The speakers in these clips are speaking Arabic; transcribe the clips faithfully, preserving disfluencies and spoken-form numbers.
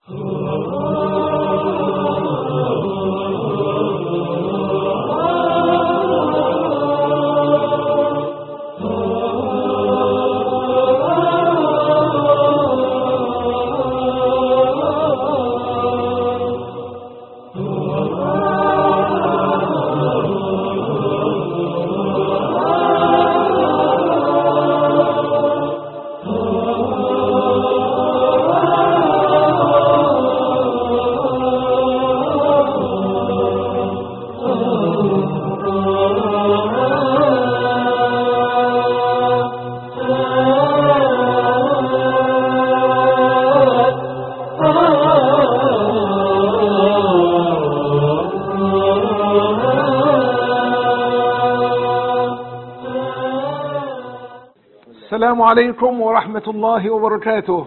السلام عليكم ورحمة الله وبركاته.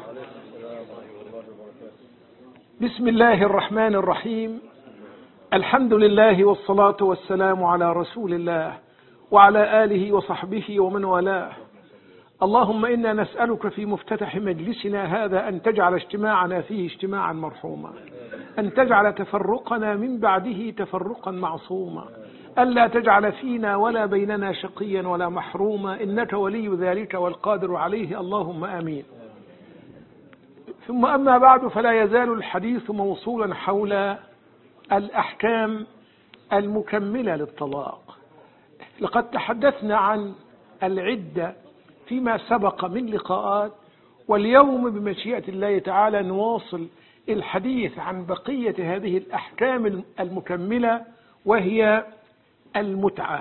بسم الله الرحمن الرحيم. الحمد لله والصلاة والسلام على رسول الله وعلى آله وصحبه ومن والاه. اللهم إنا نسألك في مفتتح مجلسنا هذا أن تجعل اجتماعنا فيه اجتماعا مرحوما، أن تجعل تفرقنا من بعده تفرقا معصوما، ألا تجعل فينا ولا بيننا شقيا ولا محروما، إنك ولي ذلك والقادر عليه، اللهم آمين. ثم أما بعد، فلا يزال الحديث موصولا حول الأحكام المكملة للطلاق. لقد تحدثنا عن العدة فيما سبق من لقاءات، واليوم بمشيئة الله تعالى نواصل الحديث عن بقية هذه الأحكام المكملة، وهي المتعة.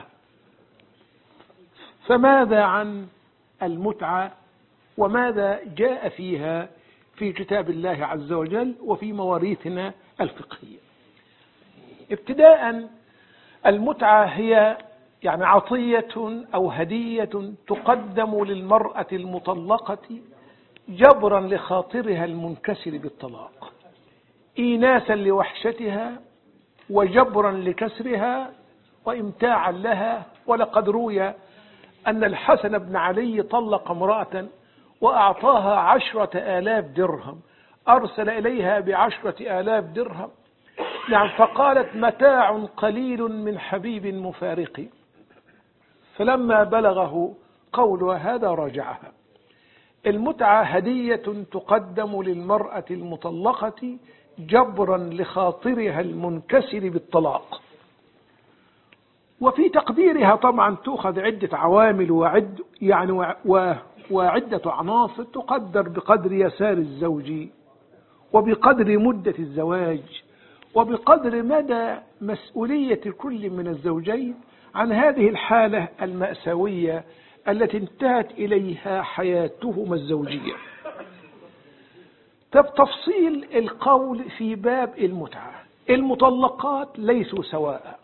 فماذا عن المتعة وماذا جاء فيها في كتاب الله عز وجل وفي مواريثنا الفقهية؟ ابتداء، المتعة هي يعني عطية أو هدية تقدم للمرأة المطلقة جبرا لخاطرها المنكسر بالطلاق، إيناسا لوحشتها وجبرا لكسرها وإمتاعا لها. ولقد روي أن الحسن بن علي طلق امرأة وأعطاها عشرة آلاف درهم، أرسل إليها بعشرة آلاف درهم، يعني فقالت متاع قليل من حبيب مفارق. فلما بلغه قولها هذا رجعها. المتعة هدية تقدم للمرأة المطلقة جبرا لخاطرها المنكسر بالطلاق، وفي تقديرها طبعا تأخذ عدة عوامل وعد يعني و وعدة عناصر تقدر بقدر يسار الزوج، وبقدر مدة الزواج، وبقدر مدى مسؤولية كل من الزوجين عن هذه الحالة المأساوية التي انتهت إليها حياتهما الزوجية. طب تفصيل القول في باب المتعة. المطلقات ليسوا سواء،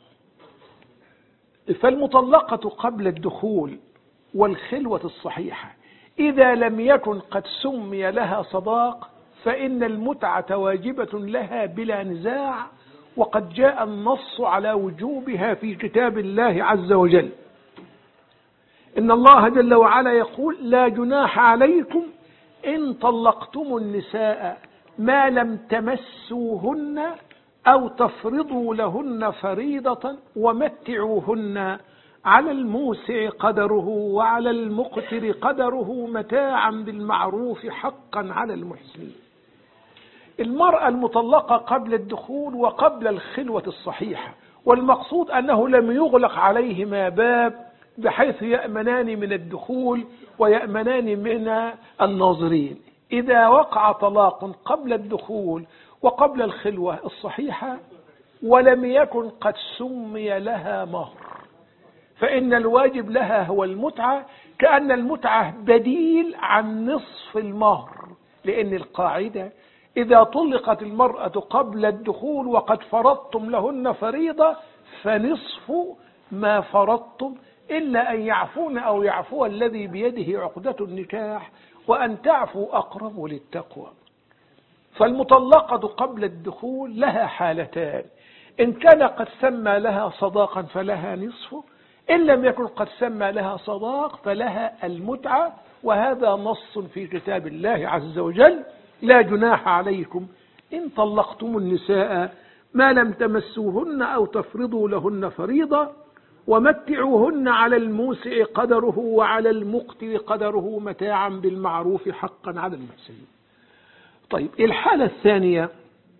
فالمطلقة قبل الدخول والخلوة الصحيحة إذا لم يكن قد سمي لها صداق فإن المتعة واجبة لها بلا نزاع، وقد جاء النص على وجوبها في كتاب الله عز وجل. إن الله جل وعلا يقول: لا جناح عليكم إن طلقتم النساء ما لم تمسوهن أو تفرضوا لهن فريضة ومتعوهن على الموسع قدره وعلى المقتر قدره متاعا بالمعروف حقا على المحسنين. المرأة المطلقة قبل الدخول وقبل الخلوة الصحيحة، والمقصود أنه لم يغلق عليهما باب بحيث يأمنان من الدخول ويأمنان من الناظرين. إذا وقع طلاق قبل الدخول وقبل الخلوة الصحيحة ولم يكن قد سمي لها مهر فإن الواجب لها هو المتعة، كأن المتعة بديل عن نصف المهر، لأن القاعدة إذا طلقت المرأة قبل الدخول وقد فرضتم لهن فريضة فنصف ما فرضتم، إلا أن يعفون أو يعفو الذي بيده عقدة النكاح، وأن تعفوا أقرب للتقوى. فالمطلقة قبل الدخول لها حالتان: إن كان قد سمى لها صداقا فلها نصفه، إن لم يكن قد سمى لها صداق فلها المتعة. وهذا نص في كتاب الله عز وجل: لا جناح عليكم إن طلقتم النساء ما لم تمسوهن أو تفرضوا لهن فريضة ومتعوهن على الموسع قدره وعلى المقتر قدره متاعا بالمعروف حقا على المحسنين. طيب الحالة الثانية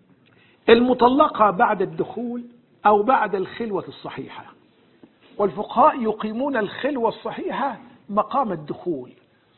المطلقة بعد الدخول أو بعد الخلوة الصحيحة، والفقهاء يقيمون الخلوة الصحيحة مقام الدخول.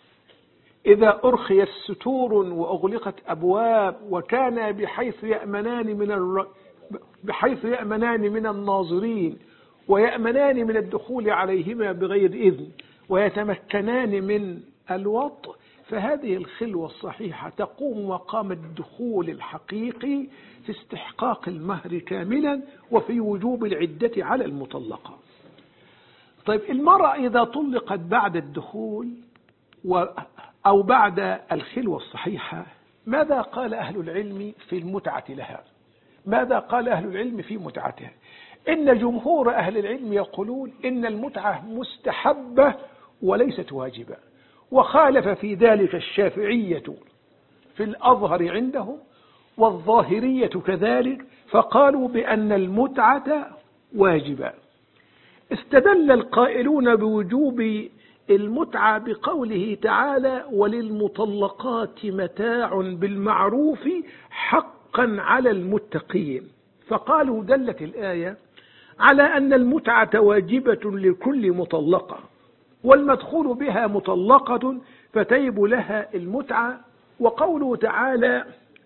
إذا أرخيت ستور وأغلقت أبواب وكان بحيث يأمنان من الر... بحيث يأمنان من الناظرين ويأمنان من الدخول عليهما بغير إذن ويتمكنان من الوطء، فهذه الخلوة الصحيحة تقوم مقام الدخول الحقيقي في استحقاق المهر كاملا وفي وجوب العدة على المطلقة. طيب المرأة إذا طلقت بعد الدخول و أو بعد الخلوة الصحيحة، ماذا قال أهل العلم في المتعة لها؟ ماذا قال أهل العلم في متعتها؟ إن جمهور أهل العلم يقولون إن المتعة مستحبة وليست واجبة، وخالف في ذلك الشافعية في الأظهر عندهم والظاهرية كذلك، فقالوا بأن المتعة واجبة. استدل القائلون بوجوب المتعة بقوله تعالى وللمطلقات متاع بالمعروف حقا على المتقين، فقالوا دلت الآية على أن المتعة واجبة لكل مطلقة والمدخول بها مطلقة فتيب لها المتعة. وقوله تعالى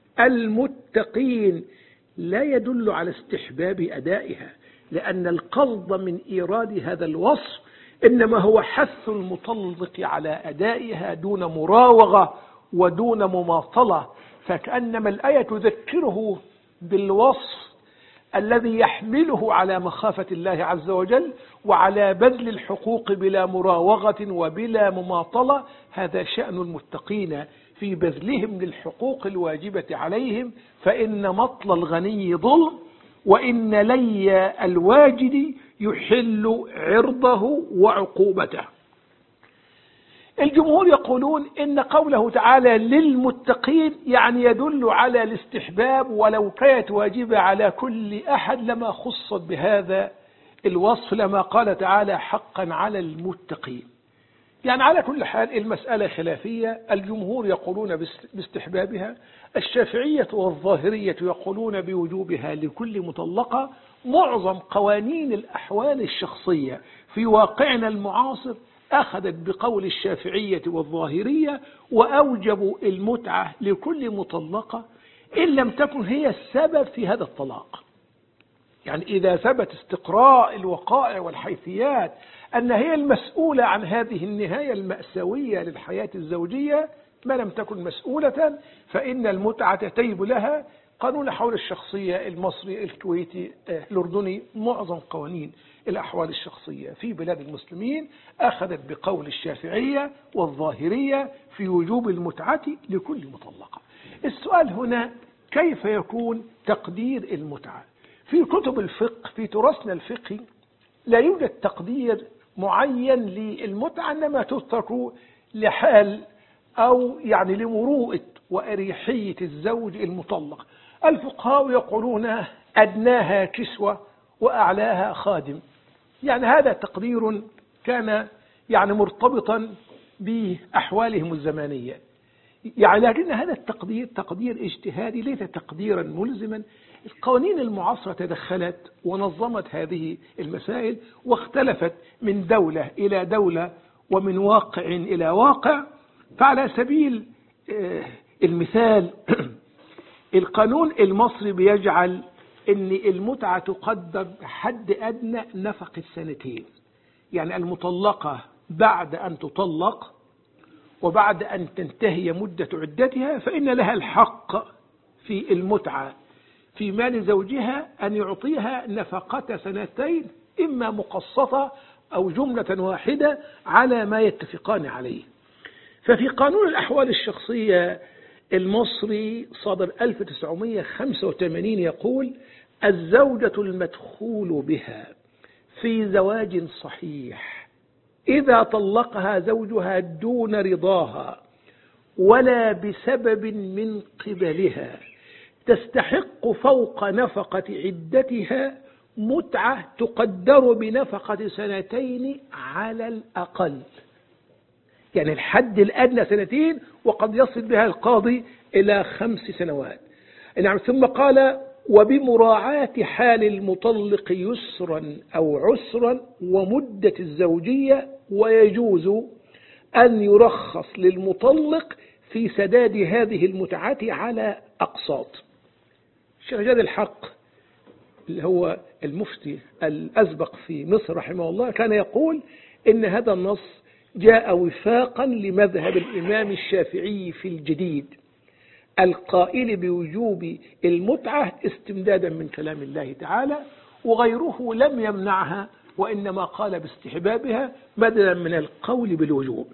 المتقين لا يدل على استحباب أدائها، لأن القصد من إيراد هذا الوصف إنما هو حث المطلق على أدائها دون مراوغة ودون مماطلة، فكأنما الآية تذكره بالوصف الذي يحمله على مخافة الله عز وجل وعلى بذل الحقوق بلا مراوغة وبلا مماطلة. هذا شأن المتقين في بذلهم للحقوق الواجبة عليهم، فإن مطل الغني ظلم وإن لي الواجد يحل عرضه وعقوبته. الجمهور يقولون إن قوله تعالى للمتقين يعني يدل على الاستحباب، ولو كانت واجبة على كل أحد لما خصت بهذا الوصف، لما قال تعالى حقا على المتقين. يعني على كل حال المسألة خلافية، الجمهور يقولون باستحبابها، الشافعية والظاهرية يقولون بوجوبها لكل مطلقة. معظم قوانين الأحوال الشخصية في واقعنا المعاصر أخذت بقول الشافعية والظاهرية وأوجبوا المتعة لكل مطلقة إن لم تكن هي السبب في هذا الطلاق. يعني إذا ثبت استقراء الوقائع والحيثيات أن هي المسؤولة عن هذه النهاية المأساوية للحياة الزوجية ما لم تكن مسؤولة فإن المتعة تيب لها. قانون حول الشخصية المصري الكويتي الأردني، معظم قوانين الأحوال الشخصية في بلاد المسلمين أخذت بقول الشافعية والظاهرية في وجوب المتعة لكل مطلقة. السؤال هنا كيف يكون تقدير المتعة؟ في كتب الفقه في تراثنا الفقهي لا يوجد تقدير معين للمتعة، إنما تترك لحال أو يعني لمروءة وأريحية الزوج المطلق. الفقهاء يقولون أدناها كسوة وأعلاها خادم، يعني هذا تقدير كان يعني مرتبطا بأحوالهم الزمانية، يعني لكن هذا التقدير تقدير اجتهادي ليس تقديرا ملزما. القوانين المعاصرة تدخلت ونظمت هذه المسائل واختلفت من دولة إلى دولة ومن واقع إلى واقع. فعلى سبيل المثال القانون المصري بيجعل أن المتعة تقدر حد أدنى نفق السنتين، يعني المطلقة بعد أن تطلق وبعد أن تنتهي مدة عدتها فإن لها الحق في المتعة في مال زوجها أن يعطيها نفقة سنتين، إما مقسطة أو جملة واحدة على ما يتفقان عليه. ففي قانون الأحوال الشخصية المصري صدر ألف وتسعمائة وخمسة وثمانين يقول الزوجة المدخول بها في زواج صحيح إذا طلقها زوجها دون رضاها ولا بسبب من قبلها تستحق فوق نفقة عدتها متعة تقدر بنفقة سنتين على الأقل. يعني الحد الأدنى سنتين، وقد يصل بها القاضي إلى خمس سنوات. نعم. ثم قال: وبمراعاة حال المطلق يسرا أو عسرا ومدة الزوجية، ويجوز أن يرخص للمطلق في سداد هذه المتعة على أقساط. الشيخ جاد الحق اللي هو المفتي الأسبق في مصر رحمه الله كان يقول إن هذا النص جاء وفاقا لمذهب الإمام الشافعي في الجديد القائل بوجوب المتعة استمدادا من كلام الله تعالى، وغيره لم يمنعها وإنما قال باستحبابها بدلا من القول بالوجوب.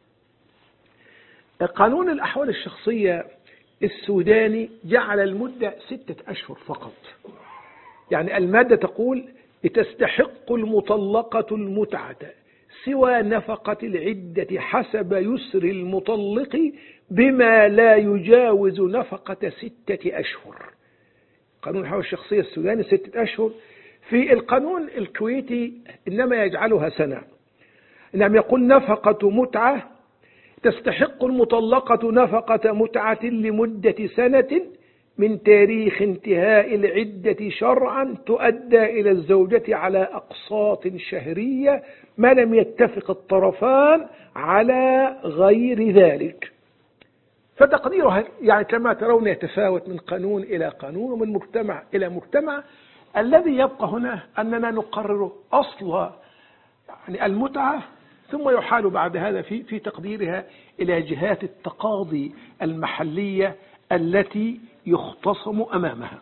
قانون الأحوال الشخصية السوداني جعل المدة ستة أشهر فقط. يعني المادة تقول: تستحق المطلقة المتعة سوى نفقة العدة حسب يسر المطلق بما لا يجاوز نفقة ستة أشهر. قانون الأحوال الشخصية السوداني ستة أشهر. في القانون الكويتي إنما يجعلها سنة. نعم. يقول: نفقة متعة تستحق المطلقة نفقة متعة لمدة سنة من تاريخ انتهاء العدة شرعا تؤدى إلى الزوجة على أقساط شهرية ما لم يتفق الطرفان على غير ذلك. فتقديرها يعني كما ترون يتفاوت من قانون إلى قانون ومن مجتمع إلى مجتمع. الذي يبقى هنا أننا نقرر أصل يعني المتعة، ثم يحال بعد هذا في في تقديرها إلى جهات التقاضي المحلية التي يختصم أمامها.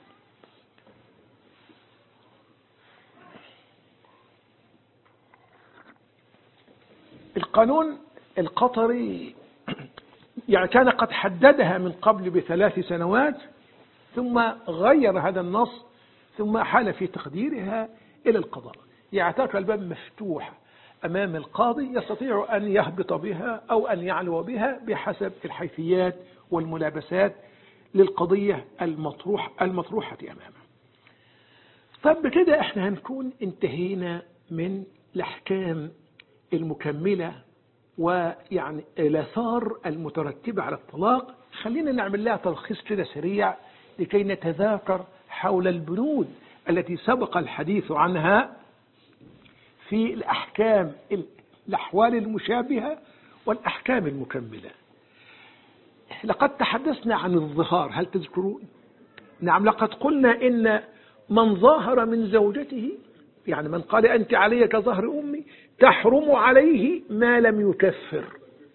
القانون القطري يعني كان قد حددها من قبل بثلاث سنوات، ثم غير هذا النص، ثم حال في تقديرها إلى القضاء. يعتبر الباب مفتوح أمام القاضي، يستطيع أن يهبط بها أو أن يعلو بها بحسب الحيثيات والملابسات للقضية المطروح المطروحة أمامه. طب بكده احنا هنكون انتهينا من الأحكام المكملة ويعني الآثار المترتبة على الطلاق. خلينا نعمل لها تلخيص كده سريع لكي نتذاكر حول البنود التي سبق الحديث عنها في الأحكام الأحوال المشابهة والأحكام المكملة. لقد تحدثنا عن الظهار، هل تذكرون؟ نعم. لقد قلنا إن من ظاهر من زوجته، يعني من قال أنت علي كظهر أمي، تحرم عليه ما لم يكفر.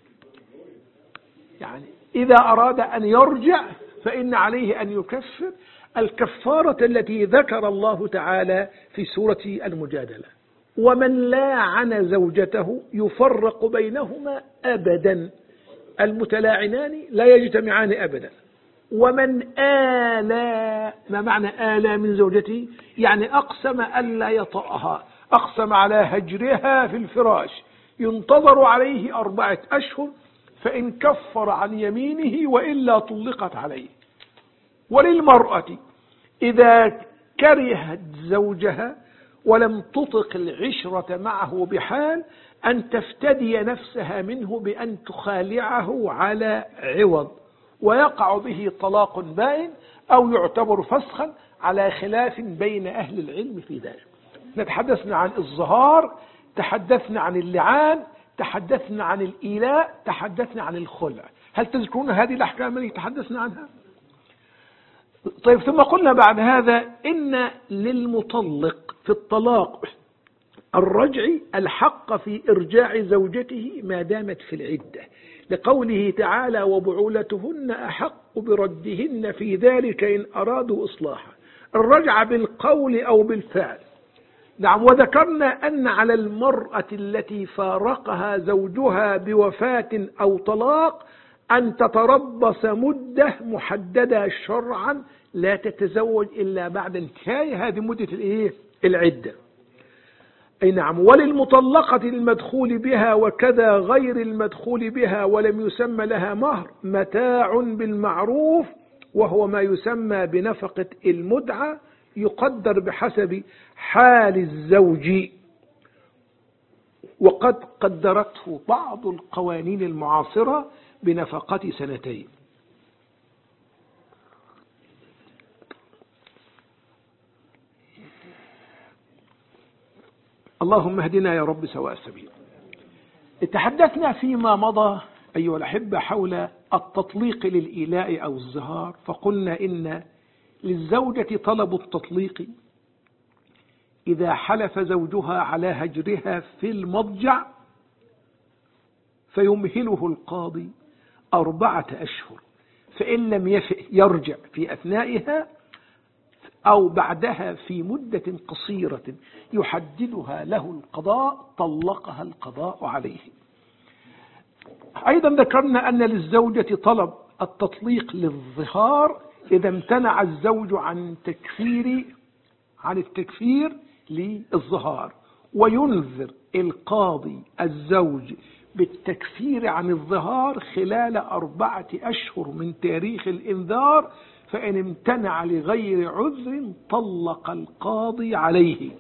يعني إذا أراد أن يرجع فإن عليه أن يكفر الكفارة التي ذكر الله تعالى في سورة المجادلة: ومن لاعن زوجته يفرق بينهما أبدا، المتلاعنان لا يجتمعان أبدا. ومن آلى، ما معنى آلى من زوجته؟ يعني أقسم ألا يطأها، أقسم على هجرها في الفراش، ينتظر عليه أربعة أشهر، فإن كفر عن يمينه وإلا طلقت عليه. وللمرأة إذا كرهت زوجها ولم تطق العشرة معه بحال أن تفتدي نفسها منه بأن تخالعه على عوض، ويقع به طلاق بائن أو يعتبر فسخا على خلاف بين أهل العلم في ذلك. نتحدثنا عن الظهار، تحدثنا عن اللعان، تحدثنا عن الإيلاء، تحدثنا عن الخلع. هل تذكرون هذه الأحكام التي تحدثنا عنها؟ طيب، ثم قلنا بعد هذا إن للمطلق في الطلاق الرجعي الحق في إرجاع زوجته ما دامت في العدة، لقوله تعالى: وبعولتهن أحق بردهن في ذلك إن أرادوا إصلاحا. الرجع بالقول أو بالفعل. نعم. وذكرنا أن على المرأة التي فارقها زوجها بوفاة أو طلاق أن تتربص مدة محددة شرعا، لا تتزوج إلا بعد انتهاء هذه مدة الإيه؟ العدة. أي نعم. وللمطلقة المدخول بها وكذا غير المدخول بها ولم يسمى لها مهر متاع بالمعروف وهو ما يسمى بنفقة المتعة، يقدر بحسب حال الزوج، وقد قدرته بعض القوانين المعاصرة بنفقة سنتين. اللهم اهدنا يا رب سواء السبيل. تحدثنا فيما مضى أيها الأحبة حول التطليق للإيلاء أو الزهار، فقلنا إن للزوجة طلب التطليق إذا حلف زوجها على هجرها في المضجع، فيمهله القاضي أربعة أشهر، فإن لم يرجع في أثنائها أو بعدها في مدة قصيرة يحددها له القضاء طلقها القضاء عليه. أيضا ذكرنا أن للزوجة طلب التطليق للظهار إذا امتنع الزوج عن تكفير عن التكفير للظهار، وينذر القاضي الزوج بالتكفير عن الظهار خلال أربعة أشهر من تاريخ الإنذار، فإن امتنع لغير عذر طلق القاضي عليه.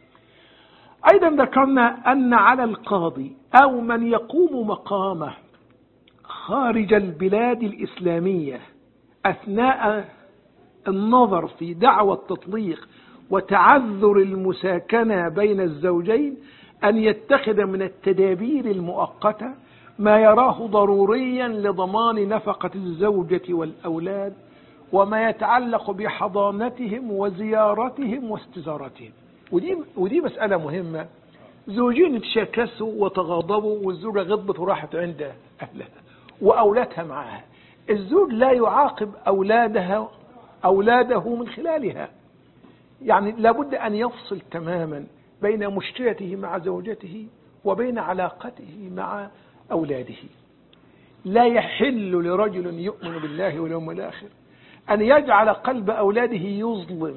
أيضا ذكرنا أن على القاضي أو من يقوم مقامه خارج البلاد الإسلامية أثناء النظر في دعوى التطليق وتعذر المساكنة بين الزوجين أن يتخذ من التدابير المؤقتة ما يراه ضروريا لضمان نفقة الزوجة والأولاد، وما يتعلق بحضانتهم وزيارتهم واستزارتهم. ودي, ودي مسألة مهمة. زوجين تشاكسوا وتغاضبوا، والزوجة غضبت وراحت عند أهلها وأولادها معها، الزوج لا يعاقب أولادها أولاده من خلالها، يعني لابد أن يفصل تماما بين مشكلته مع زوجته وبين علاقته مع أولاده. لا يحل لرجل يؤمن بالله واليوم الآخر أن يجعل قلب أولاده يظلم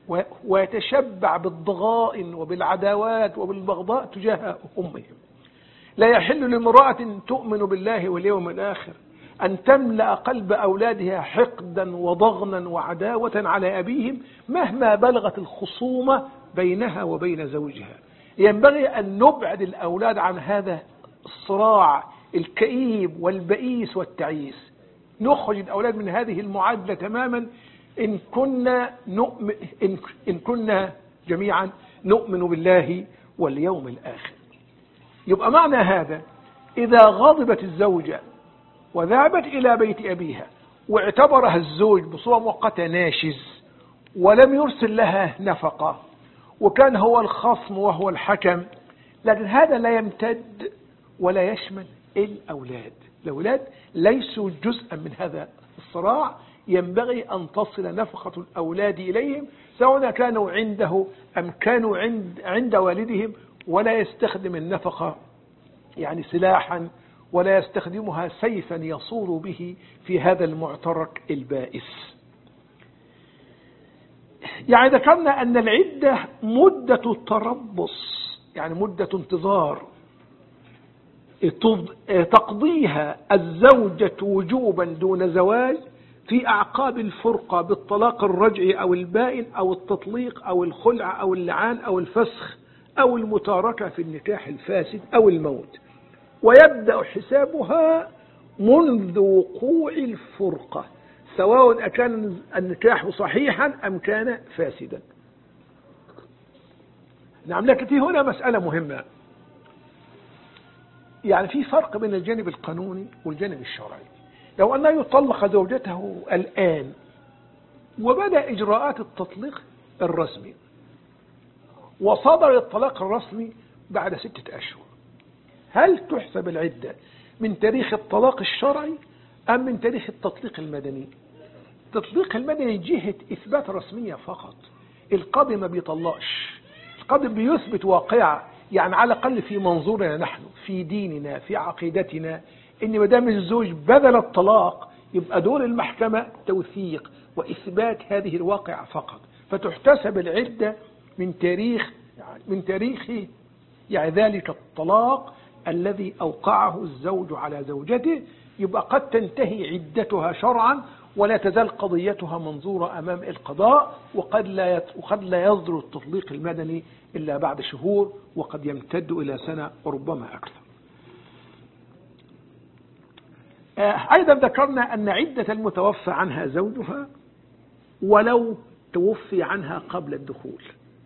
ويتشبع بالضغائن وبالعداوات وبالبغضاء تجاه أمهم. لا يحل لامرأة تؤمن بالله واليوم الآخر أن تملأ قلب أولادها حقدا وضغنا وعداوة على أبيهم مهما بلغت الخصومة بينها وبين زوجها. ينبغي أن نبعد الأولاد عن هذا الصراع الكئيب والبئيس والتعيس، نخرج الأولاد من هذه المعادلة تماما إن كنا, نؤمن إن, إن كنا جميعا نؤمن بالله واليوم الآخر. يبقى معنى هذا إذا غضبت الزوجة وذهبت إلى بيت أبيها واعتبرها الزوج بصورة مؤقتة ناشز ولم يرسل لها نفقة وكان هو الخصم وهو الحكم، لكن هذا لا يمتد ولا يشمل الأولاد. الأولاد ليسوا جزءا من هذا الصراع، ينبغي أن تصل نفقة الأولاد إليهم سواء كانوا عنده أم كانوا عند, عند والدهم، ولا يستخدم النفقة يعني سلاحا ولا يستخدمها سيفا يصور به في هذا المعترك البائس. يعني ذكرنا أن العدة مدة التربص، يعني مدة انتظار تقضيها الزوجة وجوبا دون زواج في أعقاب الفرقة بالطلاق الرجعي أو البائن أو التطليق أو الخلع أو اللعان أو الفسخ أو المتاركة في النكاح الفاسد أو الموت، ويبدأ حسابها منذ وقوع الفرقة سواء أكان النكاح صحيحا أم كان فاسدا. نعم، لكن في هنا مسألة مهمة، يعني في فرق بين الجانب القانوني والجانب الشرعي. لو أنه يطلق زوجته الآن وبدأ إجراءات التطليق الرسمي وصدر الطلاق الرسمي بعد ستة أشهر، هل تحسب العدة من تاريخ الطلاق الشرعي أم من تاريخ التطليق المدني؟ التطليق المدني جهة إثبات رسمية فقط، القاضي ما بيطلقش، القاضي بيثبت واقعة، يعني على الأقل في منظورنا نحن في ديننا في عقيدتنا إن ما دام الزوج بذل الطلاق يبقى دور المحكمة توثيق وإثبات هذه الواقعة فقط، فتحتسب العدة من تاريخ يعني من تاريخ يعني ذلك الطلاق الذي أوقعه الزوج على زوجته، يبقى قد تنتهي عدتها شرعا ولا تزال قضيتها منظورة أمام القضاء، وقد لا وقد لا يصدر التطليق المدني إلا بعد شهور، وقد يمتد إلى سنة وربما أكثر. أيضا ذكرنا أن عدة المتوفى عنها زوجها ولو توفي عنها قبل الدخول.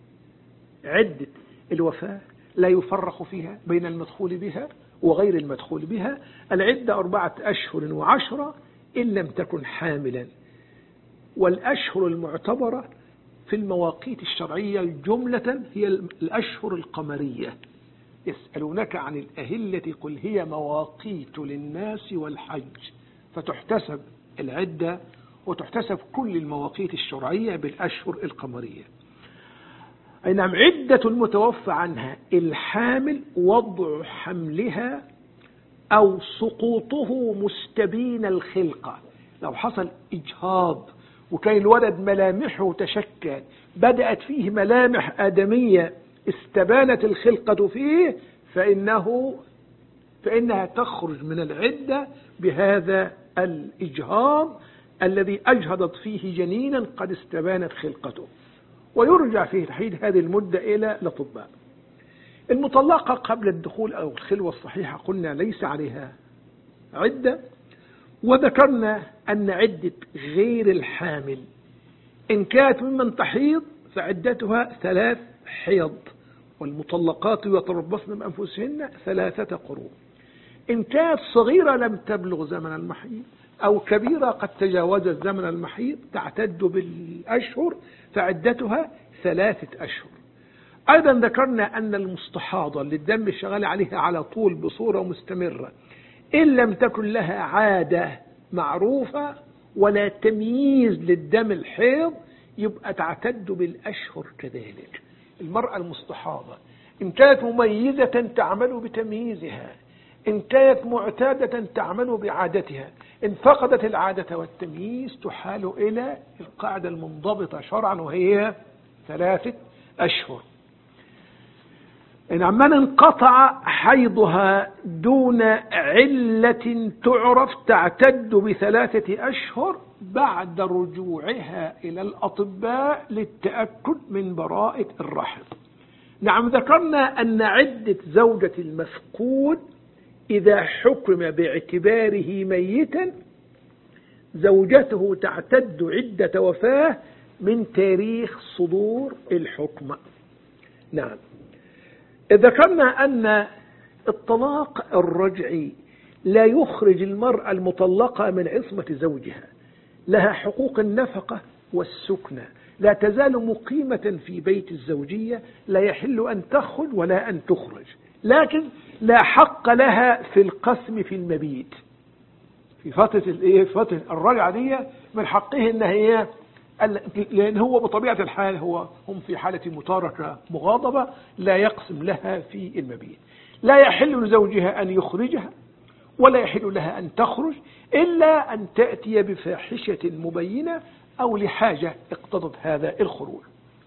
عدة الوفاة لا يفرق فيها بين المدخول بها وغير المدخول بها. العدة أربعة أشهر وعشرة إن لم تكن حاملا. والأشهر المعتبرة في المواقيت الشرعية جملة هي الأشهر القمرية. يسألونك عن الأهلة قل هي مواقيت للناس والحج، فتحتسب العدة وتحتسب كل المواقيت الشرعية بالأشهر القمرية. أي نعم. عدة المتوفى عنها الحامل وضع حملها أو سقوطه مستبين الخلقة. لو حصل إجهاض وكان الولد ملامحه تشكل، بدأت فيه ملامح آدمية استبانت الخلقة فيه، فإنه فإنها تخرج من العدة بهذا الإجهاض الذي أجهضت فيه جنينا قد استبانت خلقته، ويرجع في تحديد هذه المدة إلى الأطباء. المطلقة قبل الدخول أو الخلوة الصحيحة قلنا ليس عليها عدة. وذكرنا أن عدة غير الحامل إن كانت ممن تحيض فعدتها ثلاث حيض، والمطلقات يتربصن بأنفسهن ثلاثة قروء. إن كانت صغيرة لم تبلغ زمن المحيض أو كبيرة قد تجاوزت زمن المحيض تعتد بالأشهر فعدتها ثلاثة أشهر. أيضا ذكرنا أن المستحاضة اللي الدم شغال عليها على طول بصورة مستمرة إن لم تكن لها عادة معروفة ولا تمييز للدم الحيض يبقى تعتد بالأشهر كذلك. المرأة المستحاضة إن كانت مميزة تعمل بتمييزها، إن كانت معتادة تعمل بعادتها، إن فقدت العادة والتمييز تحال إلى القاعدة المنضبطة شرعا وهي ثلاثة أشهر. إن من انقطع حيضها دون علة تعرف تعتد بثلاثة أشهر بعد رجوعها إلى الأطباء للتأكد من براءة الرحم. نعم. ذكرنا أن عدة زوجة المفقود إذا حكم باعتباره ميتا زوجته تعتد عدة وفاة من تاريخ صدور الحكم. نعم. ذكرنا أن الطلاق الرجعي لا يخرج المرأة المطلقة من عصمة زوجها، لها حقوق النفقة والسكنة، لا تزال مقيمة في بيت الزوجية، لا يحل أن تخرج ولا أن تخرج، لكن لا حق لها في القسم في المبيت. في فترة الايه فترة الرجعة دي من حقه ان هي، لان هو بطبيعة الحال هو هم في حالة متاركة مغاضبة لا يقسم لها في المبيت. لا يحل لزوجها ان يخرجها ولا يحل لها ان تخرج الا ان تأتي بفاحشة مبينة او لحاجة اقتضت هذا الخروج.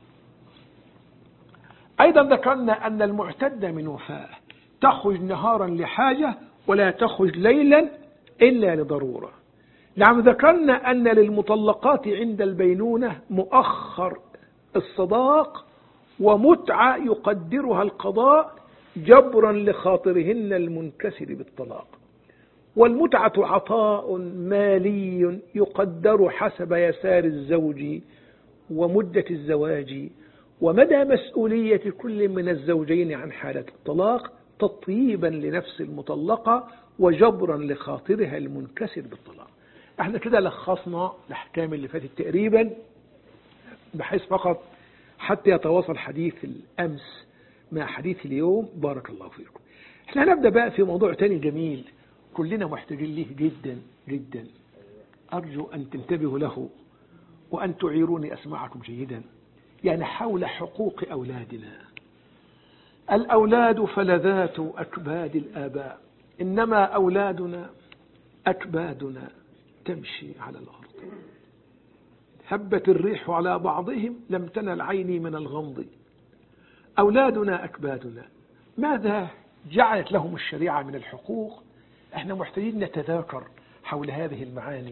ايضا ذكرنا ان المعتدة من وفاة تخرج نهارا لحاجة ولا تخرج ليلا إلا لضرورة. نعم. ذكرنا أن للمطلقات عند البينونة مؤخر الصداق ومتعة يقدرها القضاء جبرا لخاطرهن المنكسر بالطلاق. والمتعة عطاء مالي يقدر حسب يسار الزوج ومدة الزواج ومدى مسؤولية كل من الزوجين عن حالة الطلاق تطيبا لنفس المطلقة وجبرا لخاطرها المنكسر بالطلاق. احنا كده لخصنا الأحكام اللي فاتت تقريبا بحيث فقط حتى يتواصل حديث الأمس مع حديث اليوم. بارك الله فيكم. احنا هنبدأ بقى في موضوع تاني جميل كلنا محتاجين له جدا جدا، أرجو أن تنتبهوا له وأن تعيروني أسمعكم جيدا، يعني حول حقوق أولادنا. الأولاد فلذات أكباد الآباء، إنما أولادنا أكبادنا تمشي على الأرض. هبت الريح على بعضهم لم تنل عيني من الغمض. أولادنا أكبادنا، ماذا جعلت لهم الشريعة من الحقوق؟ احنا محتاجين نتذاكر حول هذه المعاني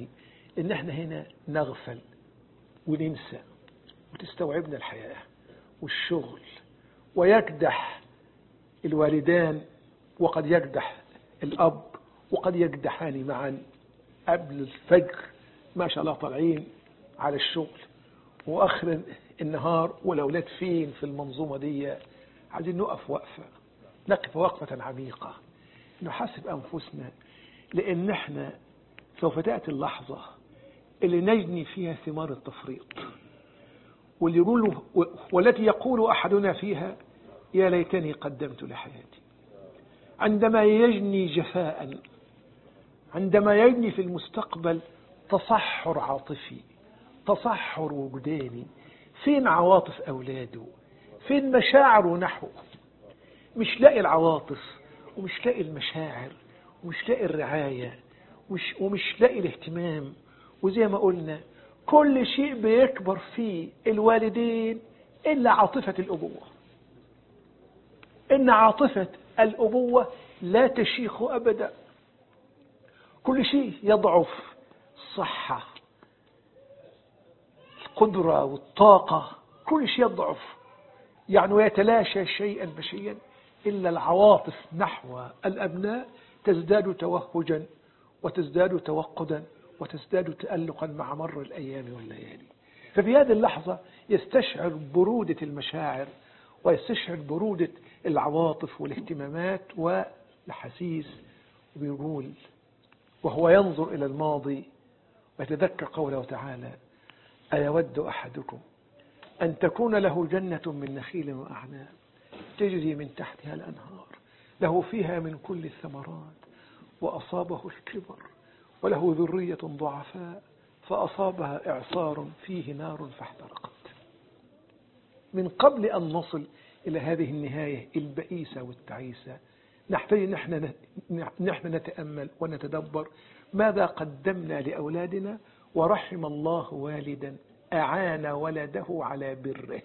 إن احنا هنا نغفل وننسى وتستوعبنا الحياة والشغل، ويكدح الوالدان وقد يكدح الأب وقد يكدحان معا قبل الفجر ما شاء الله طالعين على الشغل، وآخر النهار والأولاد فين في المنظومة دي. عايزين نقف وقفة، نقف وقفة عميقة، نحاسب أنفسنا، لأن احنا سوف تأتي اللحظة اللي نجني فيها ثمار التفريط، واللي يقول والتي يقول أحدنا فيها يا ليتني قدمت لحياتي. عندما يجني جفاء، عندما يجني في المستقبل تصحر عاطفي، تصحر وجداني، فين عواطف أولاده؟ فين مشاعره نحوه؟ مش لاقي العواطف ومش لاقي المشاعر ومش لاقي الرعاية ومش, ومش لاقي الاهتمام. وزي ما قلنا كل شيء بيكبر فيه الوالدين إلا عاطفة الأبوة، إن عاطفة الأبوة لا تشيخ أبدا. كل شيء يضعف، الصحة، القدرة والطاقة، كل شيء يضعف يعني ويتلاشى شيئا فشيئا، إلا العواطف نحو الأبناء تزداد توهجا وتزداد توقدا وتزداد تألقا مع مر الأيام والليالي. ففي هذه اللحظة يستشعر برودة المشاعر ويستشعر برودة العواطف والاهتمامات والحسيس، وبيقول وهو ينظر إلى الماضي ويتذكر قوله تعالى أيود أحدكم أن تكون له جنة من نخيل وأعناب تجري من تحتها الأنهار له فيها من كل الثمرات وأصابه الكبر وله ذرية ضعفاء فأصابها إعصار فيه نار فاحترقت. من قبل أن نصل إلى هذه النهاية البئيسة والتعيسة نحتاج نحن نحن نتأمل ونتدبر ماذا قدمنا لأولادنا. ورحم الله والدا أعان ولده على بره.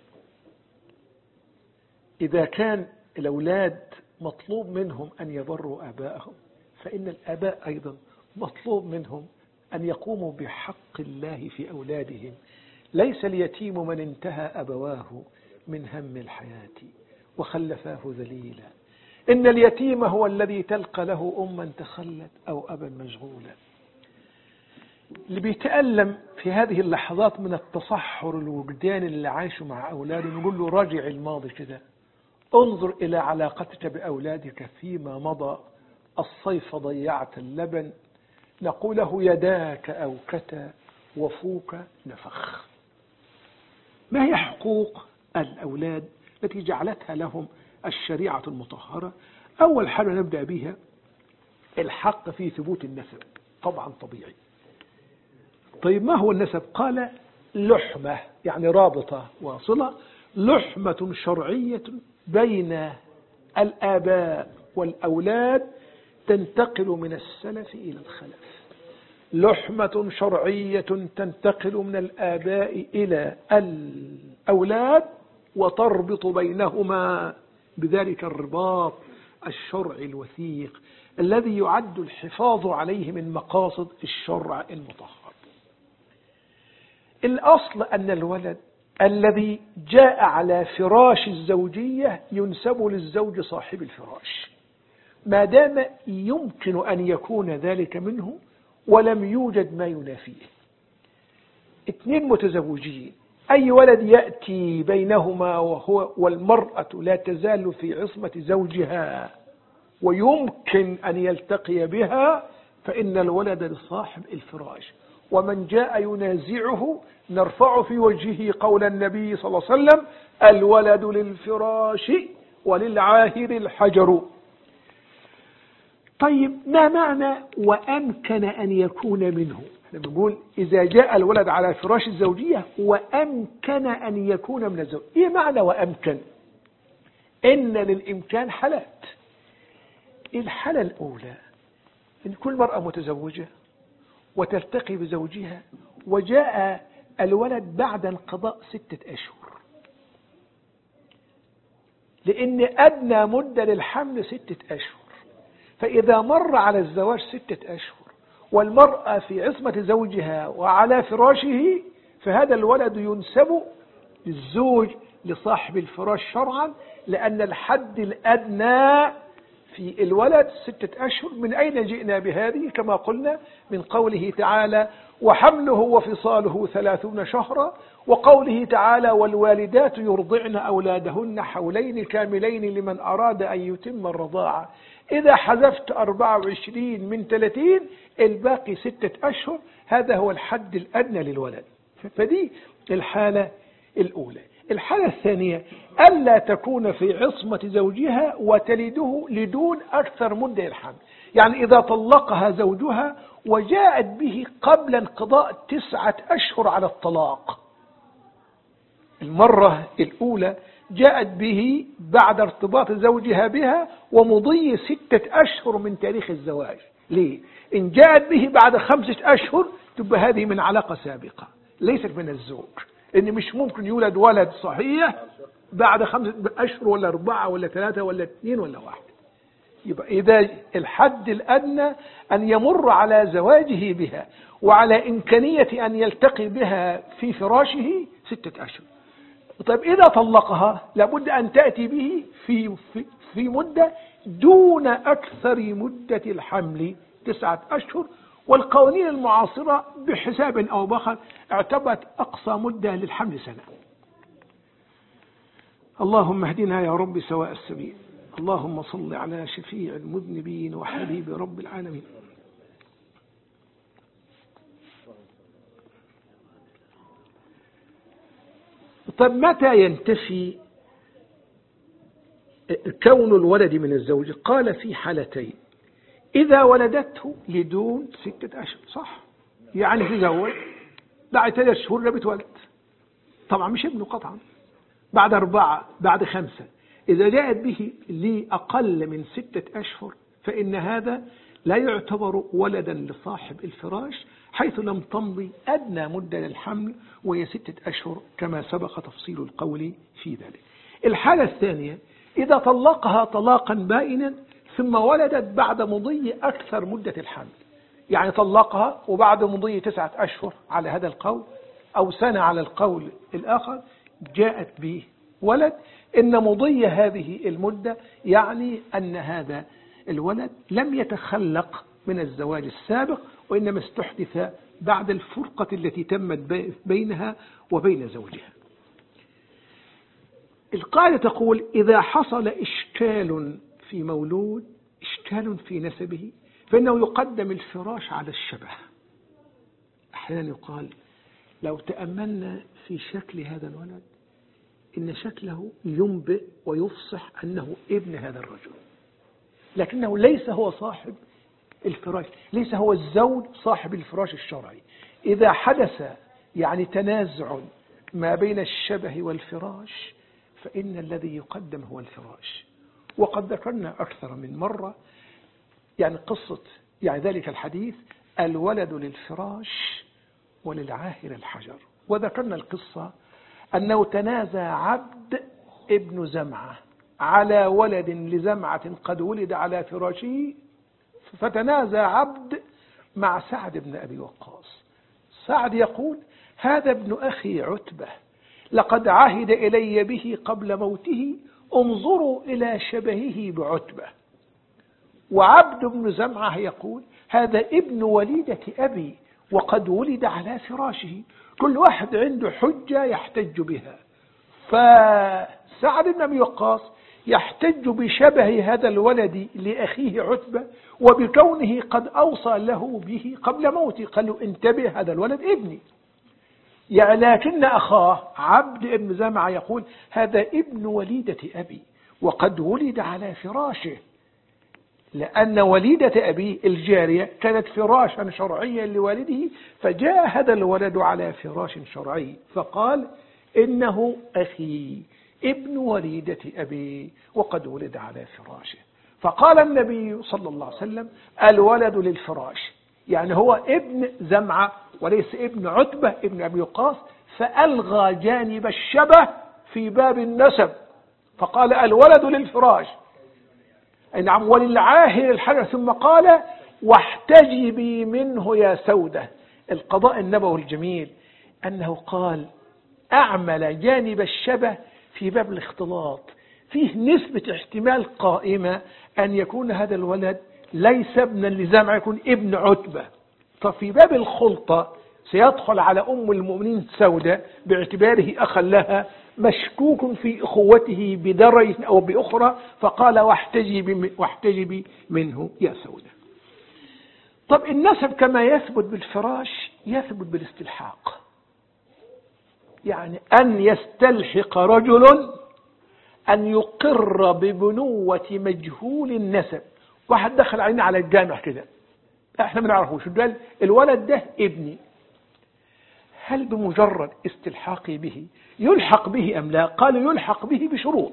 إذا كان الأولاد مطلوب منهم أن يبروا آباءهم، فإن الآباء أيضا مطلوب منهم أن يقوموا بحق الله في أولادهم. ليس اليتيم من انتهى أبواه من هم الحياة وخلفاه ذليلا، إن اليتيم هو الذي تلقى له أما تخلت أو أبا مشغولا. اللي بيتألم في هذه اللحظات من التصحر الوجداني اللي عايشه مع أولاده نقول له راجع الماضي كده، انظر إلى علاقتك بأولادك فيما مضى. الصيف ضيعت اللبن، نقوله يداك أوكتا وفوك نفخ. ما هي حقوق الأولاد التي جعلتها لهم الشريعة المطهرة؟ أول حاجة نبدأ بها الحق في ثبوت النسب، طبعا طبيعي. طيب ما هو النسب؟ قال لحمة، يعني رابطة واصلة، لحمة شرعية بين الآباء والأولاد تنتقل من السلف إلى الخلف. لحمة شرعية تنتقل من الآباء إلى الأولاد وتربط بينهما بذلك الرباط الشرعي الوثيق الذي يعد الحفاظ عليه من مقاصد الشرع المطهر. الأصل أن الولد الذي جاء على فراش الزوجية ينسب للزوج صاحب الفراش، ما دام يمكن أن يكون ذلك منه ولم يوجد ما ينافيه. اثنين متزوجين، أي ولد يأتي بينهما وهو والمرأة لا تزال في عصمة زوجها ويمكن أن يلتقي بها، فإن الولد لصاحب الفراش. ومن جاء ينازعه نرفع في وجهه قول النبي صلى الله عليه وسلم الولد للفراش وللعاهر الحجر. طيب ما معنى وأمكن أن يكون منه؟ احنا بنقول إذا جاء الولد على فراش الزوجية وأمكن أن يكون من الزوج. إيه معنى وأمكن؟ إن للإمكان حالات. الحالة الأولى إن كل مرأة متزوجة وتلتقي بزوجها وجاء الولد بعد انقضاء ستة أشهر، لأن أدنى مدة للحمل ستة أشهر، فإذا مر على الزواج ستة أشهر والمرأة في عصمة زوجها وعلى فراشه، فهذا الولد ينسب للزوج لصاحب الفراش شرعا، لأن الحد الأدنى في الولد ستة أشهر. من أين جئنا بهذه؟ كما قلنا من قوله تعالى وحمله وفصاله ثلاثون شهرا، وقوله تعالى والوالدات يرضعن أولادهن حولين كاملين لمن أراد أن يتم الرضاعة. إذا حذفت أربعة وعشرين من ثلاثين الباقي ستة أشهر، هذا هو الحد الأدنى للولد. فدي الحالة الأولى. الحالة الثانية ألا تكون في عصمة زوجها وتلده لدون أكثر مدة الحمل، يعني إذا طلقها زوجها وجاءت به قبل انقضاء تسعة أشهر على الطلاق، المرة الأولى جاءت به بعد ارتباط زوجها بها ومضي ستة أشهر من تاريخ الزواج. ليه؟ إن جاءت به بعد خمسة أشهر تبقى هذه من علاقة سابقة ليست من الزوج، إن مش ممكن يولد ولد صحيح بعد خمسة أشهر ولا أربعة ولا ثلاثة ولا اثنين ولا واحد. يبقى إذا الحد الأدنى أن يمر على زواجه بها وعلى إمكانية أن يلتقي بها في فراشه ستة أشهر. طيب إذا طلقها لابد أن تأتي به في, في, في مدة دون أكثر مدة الحمل تسعة أشهر، والقوانين المعاصرة بحساب أو بآخر اعتبرت أقصى مدة للحمل سنة. اللهم اهدنا يا رب سواء السبيل. اللهم صل على شفيع المذنبين وحبيب رب العالمين. طيب متى ينتفي كون الولد من الزوج؟ قال في حالتين: إذا ولدته لدون ستة أشهر، صح؟ يعني تزوج بعد ثلاث شهور جابت ولد، طبعا مش ابنه قطعا، بعد أربعة بعد خمسة، إذا جاءت به لأقل من ستة أشهر فإن هذا لا يعتبر ولدا لصاحب الفراش، حيث لم تمضي أدنى مدة للحمل وهي ستة أشهر كما سبق تفصيل القول في ذلك. الحالة الثانية: إذا طلقها طلاقا بائنا ثم ولدت بعد مضي أكثر مدة الحمل، يعني طلقها وبعد مضي تسعة أشهر على هذا القول أو سنة على القول الآخر جاءت به ولد، إن مضي هذه المدة يعني أن هذا الولد لم يتخلق من الزواج السابق، وإنما استحدث بعد الفرقة التي تمت بينها وبين زوجها. القاعدة تقول: إذا حصل إشكال في مولود، إشكال في نسبه، فإنه يقدم الفراش على الشبه. أحيانا يقال لو تأملنا في شكل هذا الولد إن شكله ينبئ ويفصح أنه ابن هذا الرجل، لكنه ليس هو صاحب الفراش، ليس هو الزوج صاحب الفراش الشرعي. إذا حدث يعني تنازع ما بين الشبه والفراش فإن الذي يقدم هو الفراش. وقد ذكرنا أكثر من مرة يعني قصة يعني ذلك الحديث: الولد للفراش وللعاهر الحجر. وذكرنا القصة أنه تنازع عبد ابن زمعة على ولد لزمعة قد ولد على فراشه، فتنازع عبد مع سعد بن أبي وقاص. سعد يقول: هذا ابن أخي عتبة، لقد عهد إلي به قبل موته، انظروا إلى شبهه بعتبة. وعبد بن زمعة يقول: هذا ابن وليدة أبي وقد ولد على فراشه. كل واحد عنده حجة يحتج بها، فسعد بن أبي وقاص يحتج بشبه هذا الولد لأخيه عتبة وبكونه قد أوصى له به قبل موته، قال له: انتبه هذا الولد ابني. يعني لكن أخاه عبد بن زمعة يقول: هذا ابن وليدة أبي وقد ولد على فراشه، لأن وليدة أبي الجارية كانت فراشا شرعيا لوالده، فجاء هذا الولد على فراش شرعي فقال: إنه أخي ابن وليدة أبي وقد ولد على فراشه. فقال النبي صلى الله عليه وسلم: الولد للفراش، يعني هو ابن زمعة وليس ابن عتبة ابن أبي وقاص، فألغى جانب الشبه في باب النسب فقال: الولد للفراش، نعم، وللعاهر الحجر، ثم قال: واحتجبي منه يا سودة. القضاء النبوي الجميل أنه قال أعمل جانب الشبه في باب الاختلاط، فيه نسبة احتمال قائمة أن يكون هذا الولد ليس ابنا لزمع، يكون ابن عتبة. ففي باب الخلطة سيدخل على أم المؤمنين سودة باعتباره أخا لها، مشكوك في أخوته بدرجة أو بأخرى، فقال واحتجبي واحتجبي منه يا سودة. طب النسب كما يثبت بالفراش يثبت بالاستلحاق، يعني أن يستلحق رجل أن يقر ببنوة مجهول النسب. واحد دخل علينا على الجامع كده، احنا ما نعرفوش، قال الولد ده ابني، هل بمجرد استلحاقي به يلحق به أم لا؟ قالوا يلحق به بشروط.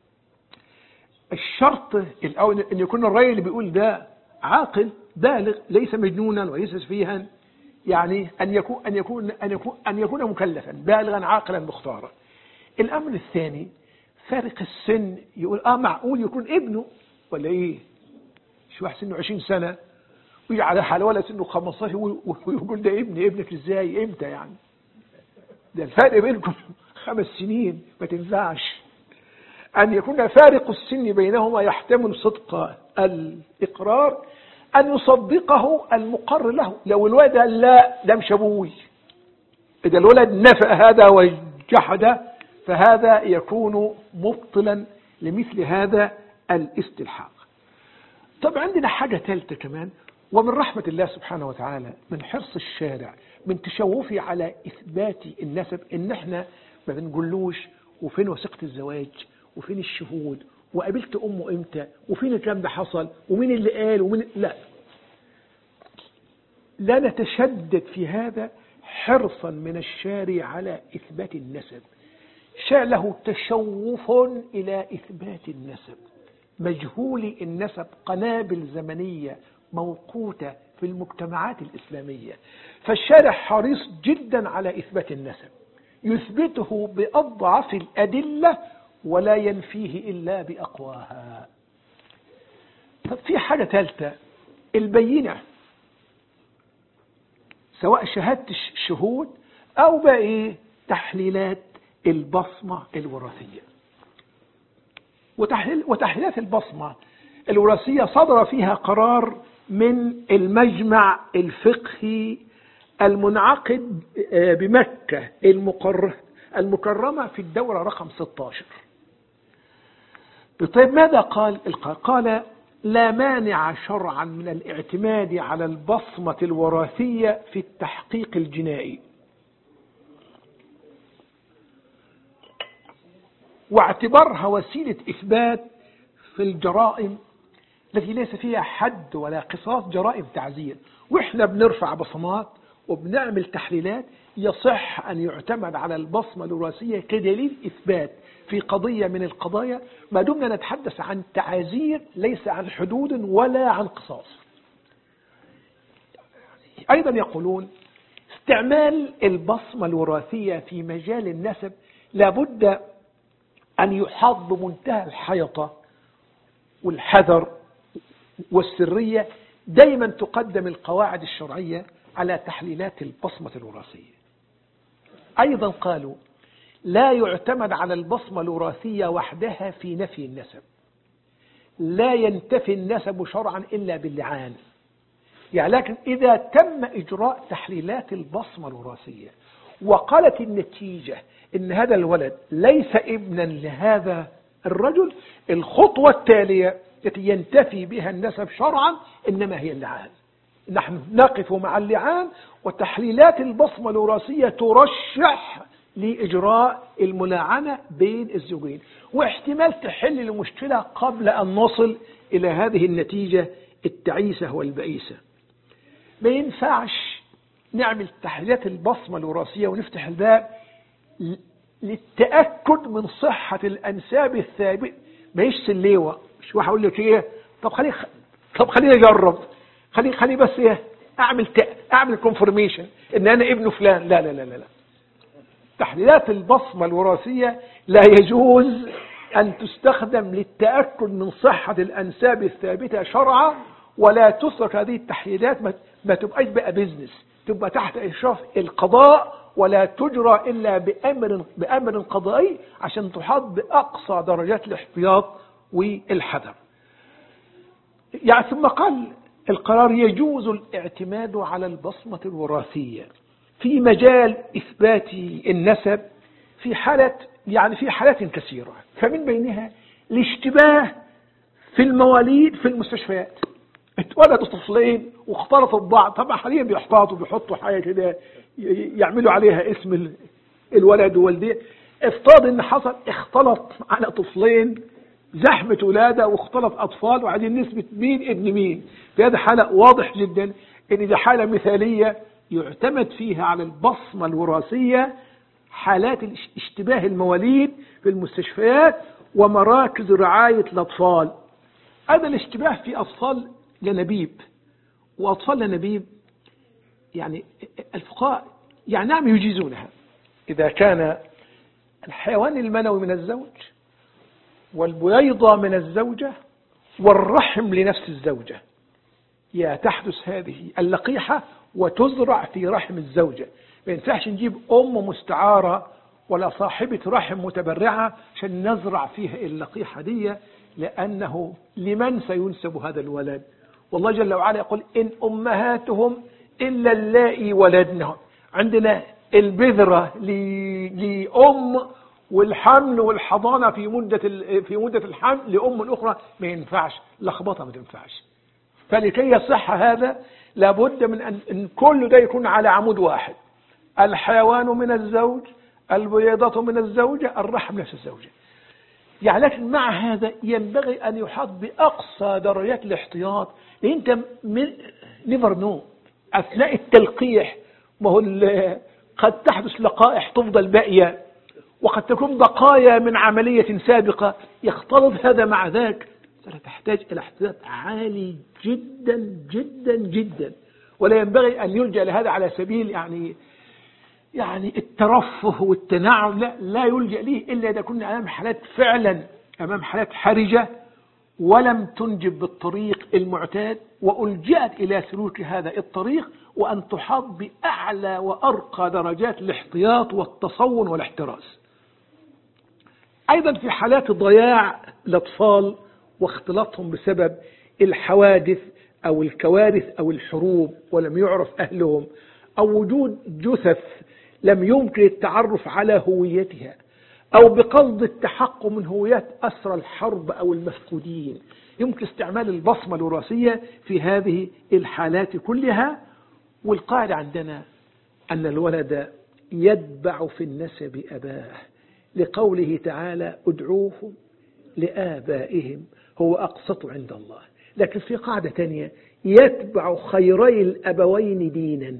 الشرط الأول أن يكون الرأي اللي بيقول ده عاقل بالغ ليس مجنونا وليس سفيها، يعني أن يكون أن يكون أن يكون أن يكون مكلفا بالغا عاقلا مختارا. الأمر الثاني فارق السن، يقول اه معقول يكون ابنه ولا ايه؟ شو واحد سنه عشرين سنة ويجي على حال ولا سنه خمستاشر ويقول ده ابني. ابنك ازاي؟ امتى يعني؟ ده الفرق بينكم خمس سنين، ما تنفعش. أن يكون فارق السن بينهما يحتمل صدق الإقرار، أن يصدقه المقر له. لو الولد قال لا ده مش أبوي، إذا الولد نفى هذا وجحد فهذا يكون مبطلا لمثل هذا الاستلحاق. طب عندنا حاجة ثالثة كمان، ومن رحمة الله سبحانه وتعالى، من حرص الشارع، من تشوفي على إثبات النسب، إن احنا ما بنقولوش وفين وثيقة الزواج وفين الشهود وقابلت أمه إمتى وفين الكلام ده حصل ومين اللي قال ومين، لا لا نتشدد في هذا حرصا من الشارع على إثبات النسب. شاء له تشوف إلى إثبات النسب. مجهول النسب قنابل زمنية موقوتة في المجتمعات الإسلامية، فالشارع حريص جدا على إثبات النسب، يثبته بأضعف الأدلة ولا ينفيه إلا بأقواها. طب في حاجة ثالثة، البينة، سواء شهادة الشهود أو بقى تحليلات البصمة الوراثية. وتحليل وتحليلات البصمة الوراثية صدر فيها قرار من المجمع الفقهي المنعقد بمكة المكرمة في الدورة رقم ستة عشر. طيب ماذا قال القرار؟ قال لا مانع شرعا من الاعتماد على البصمة الوراثية في التحقيق الجنائي، واعتبارها وسيلة إثبات في الجرائم التي ليس فيها حد ولا قصاص، جرائم تعزير. وإحنا بنرفع بصمات وبنعمل تحليلات، يصح أن يعتمد على البصمة الوراثية كدليل إثبات في قضية من القضايا، ما دمنا نتحدث عن تعزير ليس عن حدود ولا عن قصاص. أيضا يقولون استعمال البصمة الوراثية في مجال النسب لابد أن يحاط بمنتهى الحيطة والحذر والسرية. دايما تقدم القواعد الشرعية على تحليلات البصمة الوراثية. أيضا قالوا لا يعتمد على البصمة الوراثية وحدها في نفي النسب، لا ينتفي النسب شرعا إلا باللعان. يعني لكن إذا تم إجراء تحليلات البصمة الوراثية وقالت النتيجة إن هذا الولد ليس ابنا لهذا الرجل، الخطوة التالية التي ينتفي بها النسب شرعا إنما هي اللعان. نحن نقف مع اللعان، وتحليلات البصمة الوراثية ترشح لإجراء الملاعنة بين الزوجين، واحتمال تحل المشكلة قبل أن نصل إلى هذه النتيجة التعيسة والبئيسة. ما ينفعش نعمل تحليلات البصمة الوراثية ونفتح الباب للتأكد من صحة الأنساب الثابت. ما هيش سليوة، مش واحد أقول لك إيه طب خلي طب خليني أجرب، خلي خلي بس إيه أعمل تأ... أعمل كونفرميشن إن أنا ابن فلان. لا لا لا لا تحليلات البصمة الوراثية لا يجوز أن تستخدم للتأكد من صحة الأنساب الثابتة شرعا ولا تترك هذه التحديدات، ما, ما تبقاش بقى بيزنس، تبقى تحت إشراف القضاء، ولا تجرى إلا بأمر, بأمر قضائي عشان تحاط بأقصى درجات الاحتياط والحذر. يعني ثم قال القرار يجوز الاعتماد على البصمة الوراثية في مجال إثبات النسب في حالة يعني في حالات كثيرة، فمن بينها الاشتباه في المواليد في المستشفيات. اتولدوا طفلين واختلطوا ببعض، طبعا حاليا بيحتاطوا بيحطوا حاجة كده يعملوا عليها اسم الولد ووالديه. افترض ان حصل اختلط على طفلين، زحمة ولادة واختلط أطفال وعايزين نثبت مين ابن مين. في هذه حالة واضح جدا ان دي حالة مثالية يعتمد فيها على البصمة الوراثية، حالات اشتباه المواليد في المستشفيات ومراكز رعاية الأطفال. هذا الاشتباه في أطفال لنبيب وأطفال لنبيب، يعني الفقهاء يعني نعم يجيزونها إذا كان الحيوان المنوي من الزوج والبييضة من الزوجة والرحم لنفس الزوجة، يا تحدث هذه اللقيحة وتزرع في رحم الزوجة. ما ينفعش نجيب أم مستعارة ولا صاحبة رحم متبرعة عشان نزرع فيها اللقيحة دي، لأنه لمن سينسب هذا الولد؟ والله جل وعلا يقول إن أمهاتهم إلا اللائي ولدنهم. عندنا البذرة لأم والحمل والحضانة في مدة في مدة الحمل لأم الأخرى، ما ينفعش، لخبطة ما تنفعش. فلكي يصح هذا لابد من أن كل ده يكون على عمود واحد، الحيوان من الزوج، البيضة من الزوجة، الرحم نفس الزوجة. يعني لكن مع هذا ينبغي أن يحاط بأقصى درجات الاحتياط، لأن أنت نيفر نو أثناء التلقيح، ما هو قد تحدث لقائح تفضل باقية، وقد تكون بقايا من عملية سابقة يختلط هذا مع ذاك. تحتاج إلى احتياط عالي جدا جدا جدا، ولا ينبغي أن يلجأ لهذا على سبيل يعني يعني الترفه والتنعم، لا لا يلجأ ليه إلا إذا كنا أمام حالات فعلا أمام حالات حرجة ولم تنجب بالطريق المعتاد وألجأت إلى سلوك هذا الطريق، وأن تحاط بأعلى وأرقى درجات الاحتياط والتصون والاحتراز. أيضا في حالات ضياع الأطفال واختلاطهم بسبب الحوادث أو الكوارث أو الحروب ولم يعرف أهلهم، أو وجود جثث لم يمكن التعرف على هويتها، أو بقصد التحقق من هويات أسرى الحرب أو المفقودين، يمكن استعمال البصمة الوراثية في هذه الحالات كلها. والقاعدة عندنا أن الولد يتبع في النسب أباه، لقوله تعالى ادعوهم لآبائهم هو أقسط عند الله. لكن في قاعدة تانية يتبع خيري الأبوين دينا.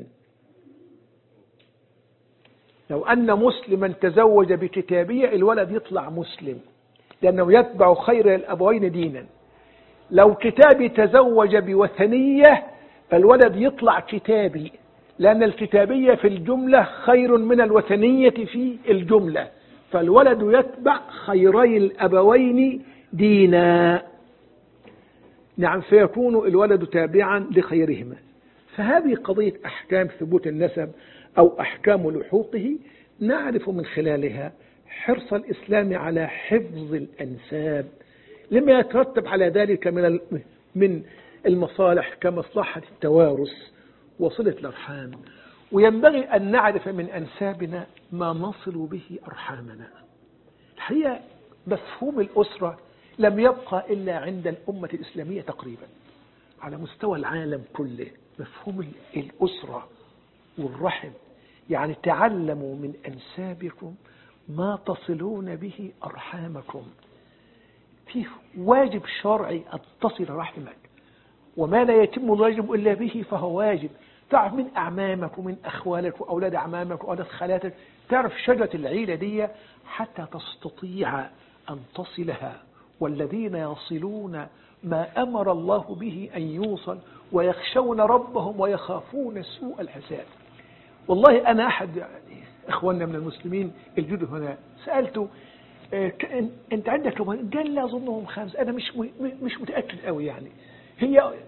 لو أن مسلما تزوج بكتابية الولد يطلع مسلم، لأنه يتبع خير الأبوين دينا. لو كتابي تزوج بوثنية فالولد يطلع كتابي، لأن الكتابية في الجملة خير من الوثنية في الجملة، فالولد يتبع خيري الأبوين دينا. نعم، فيكون الولد تابعا لخيرهما. فهذه قضية أحكام ثبوت النسب أو أحكام لحوقه نعرف من خلالها حرص الإسلام على حفظ الأنساب لما يترتب على ذلك من من المصالح كمصلحة التوارث وصلة الأرحام. وينبغي أن نعرف من أنسابنا ما نصل به أرحامنا. الحقيقة مفهوم الأسرة لم يبقى إلا عند الأمة الإسلامية تقريبا على مستوى العالم كله. مفهوم الأسرة والرحم، يعني تعلموا من أنسابكم ما تصلون به أرحامكم. فيه واجب شرعي أن تصل رحمك، وما لا يتم الواجب إلا به فهو واجب. تعرف من أعمامك ومن أخوالك وأولاد أعمامك وأولاد خالاتك، تعرف شجرة العيلة دي حتى تستطيع أن تصلها. والذين يصلون ما أمر الله به أن يوصل ويخشون ربهم ويخافون سوء الحساب. والله أنا أحد يعني إخواننا من المسلمين الجدد هنا سألته أنت عندك كم؟ قال لا أظنهم خمس. أنا مش مش متأكد قوي، يعني هي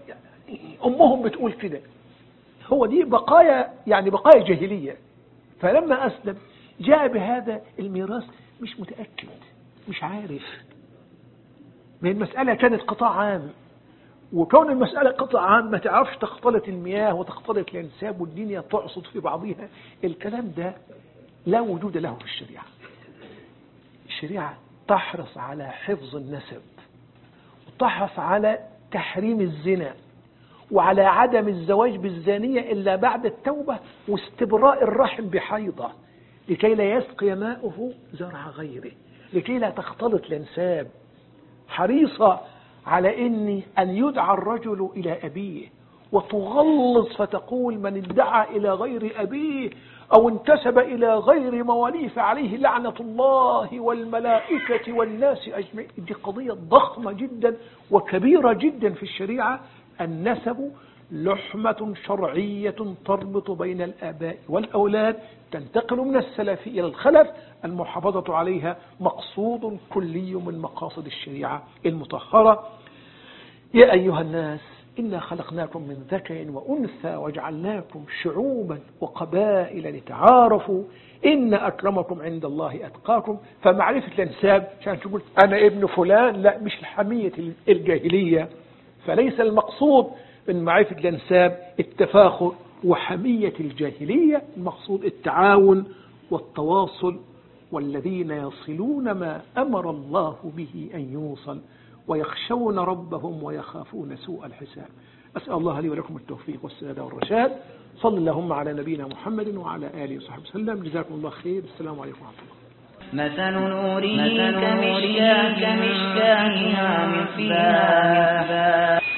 أمهم بتقول كده. هو دي بقايا، يعني بقايا جاهلية. فلما أسلم جاء بهذا الميراث مش متأكد، مش عارف. ما المسألة كانت قطاع عام، وكون المسألة قطاع عام ما تعرفش تختلط المياه وتختلط الأنساب والدنيا تعصد في بعضها، الكلام ده لا وجود له في الشريعة. الشريعة تحرص على حفظ النسب، وتحرص على تحريم الزنا، وعلى عدم الزواج بالزانية إلا بعد التوبة، واستبراء الرحم بحيضة لكي لا يسقي ماؤه زرع غيره، لكي لا تختلط الأنساب. حريصة على إن أن يدعى الرجل إلى أبيه، وتغلظ فتقول من ادعى إلى غير أبيه أو انتسب إلى غير مواليه فعليه لعنة الله والملائكة والناس أجمعين. دي قضية ضخمة جدا وكبيرة جدا في الشريعة. النسب لحمة شرعية تربط بين الآباء والأولاد، تنتقل من السلف إلى الخلف، المحافظة عليها مقصود كلي من مقاصد الشريعة المطهرة. يا أيها الناس إنا خلقناكم من ذكر وأنثى وجعلناكم شعوبا وقبائل لتعارفوا إن أكرمكم عند الله أتقاكم. فمعرفة الأنساب عشان تقول أنا ابن فلان، لا، مش الحمية الجاهلية. فليس المقصود من معرفة الأنساب التفاخر وحمية الجاهلية، المقصود التعاون والتواصل، والذين يصلون ما أمر الله به أن يوصل ويخشون ربهم ويخافون سوء الحساب. أسأل الله لي ولكم التوفيق والسداد والرشاد. صلى اللهم على نبينا محمد وعلى آله وصحبه وسلم. جزاكم الله خير. السلام عليكم ورحمة الله. مثل نوره كمشكاة فيها مصباح